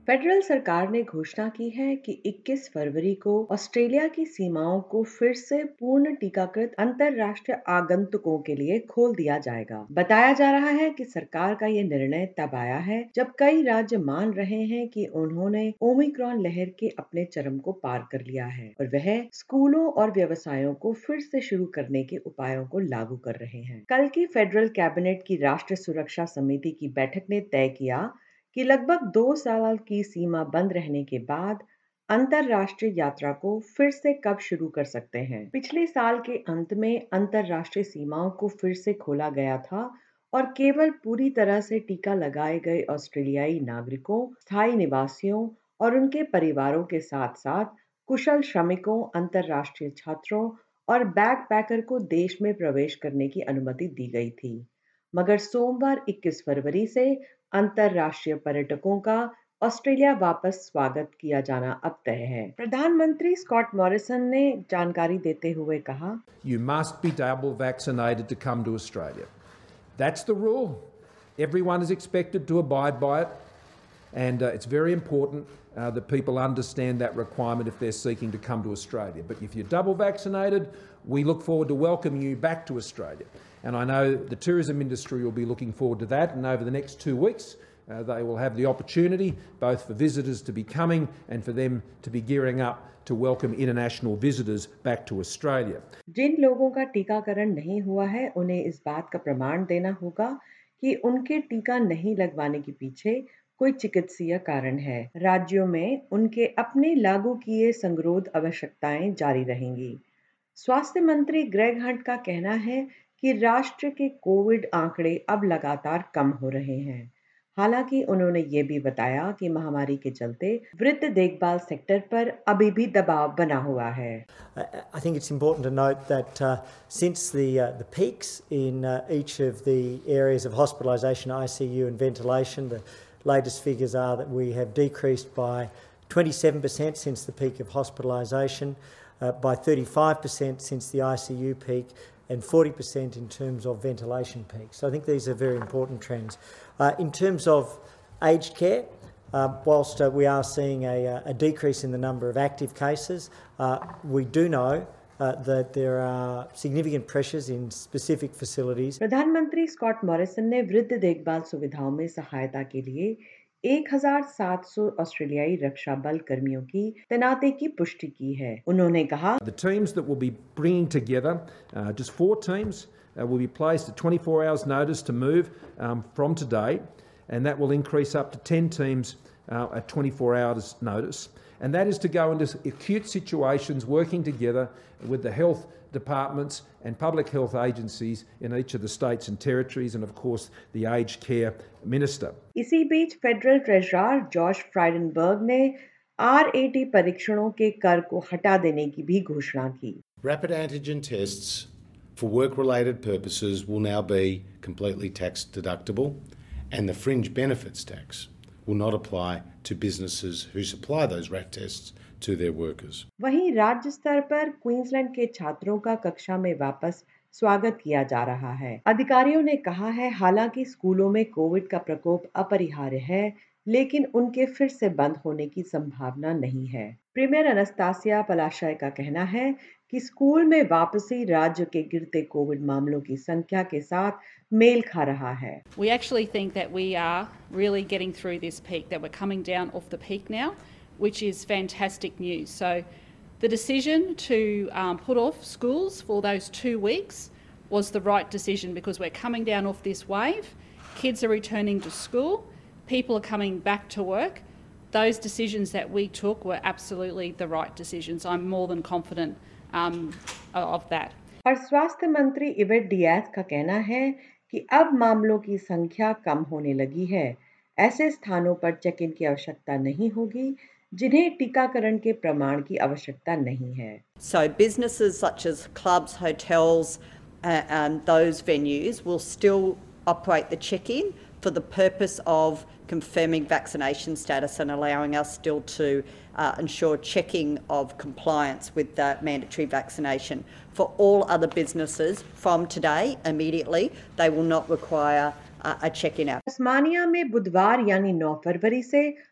Federal सरकार ने घोषणा की है कि 21 फरवरी को ऑस्ट्रेलिया की सीमाओं को फिर से पूर्ण टीकाकृत अंतर्राष्ट्रीय आगंतुकों के लिए खोल दिया जाएगा। बताया जा रहा है कि सरकार का ये निर्णय तब आया है जब कई राज्य मान रहे हैं कि उन्होंने ओमिक्रॉन लहर के अपने चरम को पार कर लिया है और वह स्कूलों और व्यवसायों को फिर से शुरू करने के उपायों को लागू कर रहे हैं। कल की फेडरल कैबिनेट की राष्ट्रीय सुरक्षा समिति की बैठक ने तय किया कि लगभग 2 साल की सीमा बंद रहने के बाद अंतर्राष्ट्रीय यात्रा को फिर से कब शुरू कर सकते हैं। पिछले साल के अंत में अंतर्राष्ट्रीय सीमाओं को फिर से खोला गया था और केवल पूरी तरह से टीका लगाए गए ऑस्ट्रेलियाई नागरिकों, स्थायी निवासियों और उनके परिवारों के साथ-साथ कुशल श्रमिकों, अंतर्राष्ट्रीय छात्रों और बैकपैकर को देश में प्रवेश करने की अनुमति दी गई थी। मगर सोमवार 21 फरवरी से अंतर्राष्ट्रीय पर्यटकों का ऑस्ट्रेलिया वापस स्वागत किया जाना अब तय है। प्रधानमंत्री स्कॉट मॉरिसन ने जानकारी देते हुए कहा, You must be double vaccinated to come to Australia. That's the rule. Everyone is expected to abide by it, and it's very important that people understand that requirement if they're seeking to come to Australia. But if you're double vaccinated, we look forward to welcoming you back to Australia. And I know the tourism industry will be looking forward to that, and over the next 2 weeks, they will have the opportunity both for visitors to be coming and for them to be gearing up to welcome international visitors back to Australia. जिन लोगों का टीकाकरण नहीं हुआ है, उन्हें इस बात का प्रमाण देना होगा कि उनके टीका नहीं लगवाने के पीछे कोई चिकित्सीय कारण है। राज्यों में उनके अपने लागू किए संगरोध आवश्यकताएं जारी रहेंगी। स्वास्थ्य मंत्री ग्रेग हंट का कहना है कि राष्ट्र के कोविड आंकड़े अब लगातार कम हो रहे हैं। हालांकि उन्होंने ये भी बताया कि महामारी के चलते वृद्ध देखभाल सेक्टर पर अभी भी दबाव बना हुआ है। I think it's important to note that since the peaks in each of the areas of hospitalisation, ICU and ventilation, the latest figures are that we have decreased by 27% since the peak of hospitalisation, by 35% since the ICU peak, and 40% in terms of ventilation peaks. So I think these are very important trends. In terms of aged care, whilst we are seeing a decrease in the number of active cases, we do know that there are significant pressures in specific facilities. प्रधानमंत्री Scott Morrison ने वृद्ध देखभाल सुविधाओं में सहायता के लिए 1,700 ऑस्ट्रेलियाई रक्षा बल कर्मियों की तैनाती की पुष्टि की है। उन्होंने कहा, The teams that will be bringing together, just 4 teams, will be placed at 24 hours notice to move from today, and that will increase up to 10 teams at 24 hours notice. And that is to go into acute situations working together with the health departments and public health agencies in each of the states and territories, and of course the aged care minister. इसी बीच federal treasurer Josh Frydenberg ने RAT परीक्षणों के कर को हटा देने की भी घोषणा की। Rapid antigen tests for work-related purposes will now be completely tax deductible, and the fringe benefits tax will not apply to businesses who supply those RAT tests to their workers. वहीं राज्य स्तर पर क्वींसलैंड के छात्रों का कक्षा में वापस स्वागत किया जा रहा है। अधिकारियों ने कहा है, हालांकि स्कूलों में कोविड का प्रकोप अपरिहार्य है, लेकिन उनके फिर से बंद होने की संभावना नहीं है। प्रीमियर अनस्तासिया पलाशाय का कहना है कि स्कूल में वापसी राज्य के गिरते कोविड मामलों की संख्या के साथ मेल खा रहा है। We actually think that we are really getting through this peak, that we're coming down off the peak now, which is fantastic news. So the decision to put off schools for those 2 weeks was the right decision because we're coming down off this wave. Kids are returning to school. People are coming back to work. Those decisions that we took were absolutely the right decisions. I'm more than confident of that. और स्वास्थ्य मंत्री इवेट Diaz का कहना है कि अब मामलों की संख्या कम होने लगी है। ऐसे स्थानों पर चेक इन की आवश्यकता नहीं होगी जिन्हें टीकाकरण के प्रमाण की आवश्यकता नहीं है। So businesses such as clubs, hotels, and those venues will still operate the check-in for the purpose of confirming vaccination status and allowing us still to ensure checking of compliance with the mandatory vaccination. For all other businesses from today, immediately, they will not require a check-in app. Tasmania में बुधवार यानी 9 फरवरी से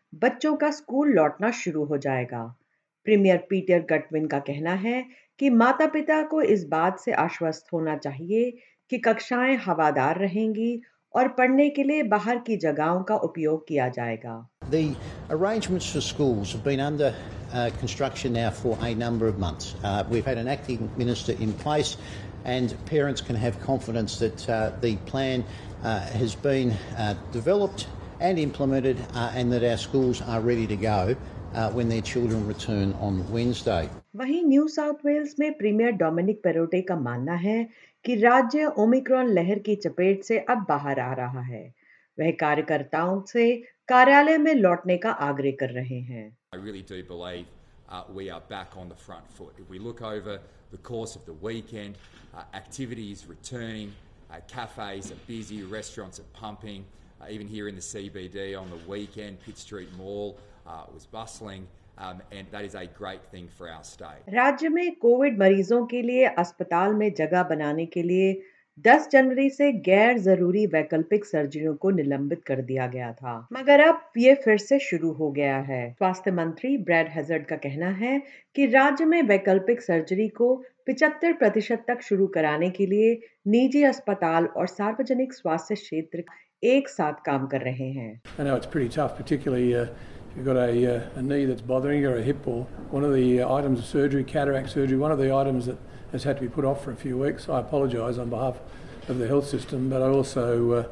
बच्चों का school लौटना शुरू हो जाएगा। प्रीमियर पीटर गटविन का कहना है कि माता-पिता को इस बात से आश्वस्त होना चाहिए कि कक्षाएं हवादार रहेंगी और पढ़ने के लिए बाहर की जगहों का उपयोग किया जाएगा। The arrangements for schools have been under construction now for a number of months. We've had an acting minister in place, and parents can have confidence that the plan has been developed and implemented, and that our schools are ready to go when their children return on Wednesday. वहीं New South Wales में premier Dominic Perrottet का मानना है कि राज्य Omicron लहर की चपेट से अब बाहर आ रहा है। वह कार्यकर्ताओं से कार्यालय में लौटने का आग्रह कर रहे हैं। I really do believe we are back on the front foot. If we look over the course of the weekend, activity is returning, cafes are busy, restaurants are pumping, even here in the CBD on the weekend, Pitt Street Mall was bustling. And that is a great thing for our state. राज्य में Covid मरीजों के लिए अस्पताल में जगह बनाने के लिए 10 जनवरी से गैर जरूरी वैकल्पिक सर्जरियों को निलंबित कर दिया गया था, मगर अब ये फिर से शुरू हो गया है। स्वास्थ्य मंत्री ब्रैड हैजर्ड का कहना है कि राज्य में वैकल्पिक सर्जरी को 75% तक शुरू कराने के लिए निजी अस्पताल और सार्वजनिक स्वास्थ्य क्षेत्र एक साथ काम कर रहे हैं। I know it's pretty tough, particularly if you've got a knee that's bothering you or a hip, or one of the items of surgery, cataract surgery, one of the items that has had to be put off for a few weeks. I apologise on behalf of the health system, but I also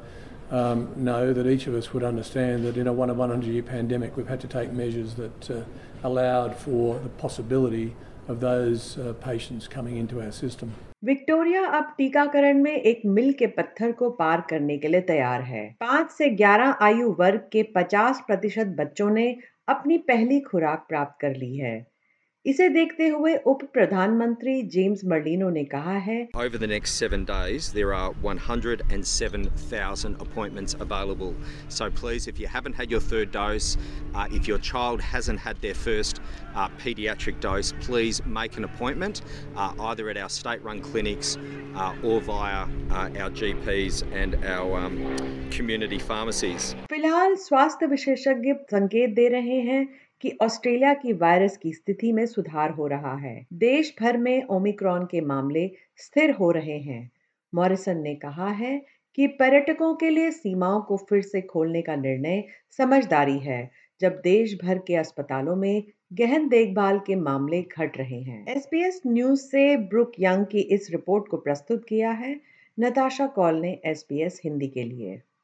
know that each of us would understand that in a 100-year pandemic we've had to take measures that allowed for the possibility of those patients coming into our system. Victoria अब टीकाकरण में एक मील के पत्थर को पार करने के लिए तैयार है। 5 से 11 आयु वर्ग के 50% बच्चों ने अपनी पहली खुराक प्राप्त कर ली है। इसे देखते हुए उप प्रधानमंत्री जेम्स मर्लिनो ने कहा है, Over the next 7 days, there are 107,000 appointments available. So please, if you haven't had your third dose, if your child hasn't had their first paediatric dose, please make an appointment either at our state-run clinics or via our GPs and our community pharmacies. फिलहाल स्वास्थ्य विशेषज्ञ संकेत दे रहे हैं कि Australia की virus की स्थिति में सुधार हो रहा है। देश भर में ओमिक्रॉन के मामले स्थिर हो रहे हैं। मॉरिसन ने कहा है कि पर्यटकों के लिए सीमाओं को फिर से खोलने का निर्णय समझदारी है, जब देश भर के अस्पतालों में गहन देखभाल के मामले घट रहे हैं। SBS न्यूज से ब्रुक यंग की इस रिपोर्ट को प्रस्तुत किया है नताशा कॉल ने SBS हिंदी के लिए।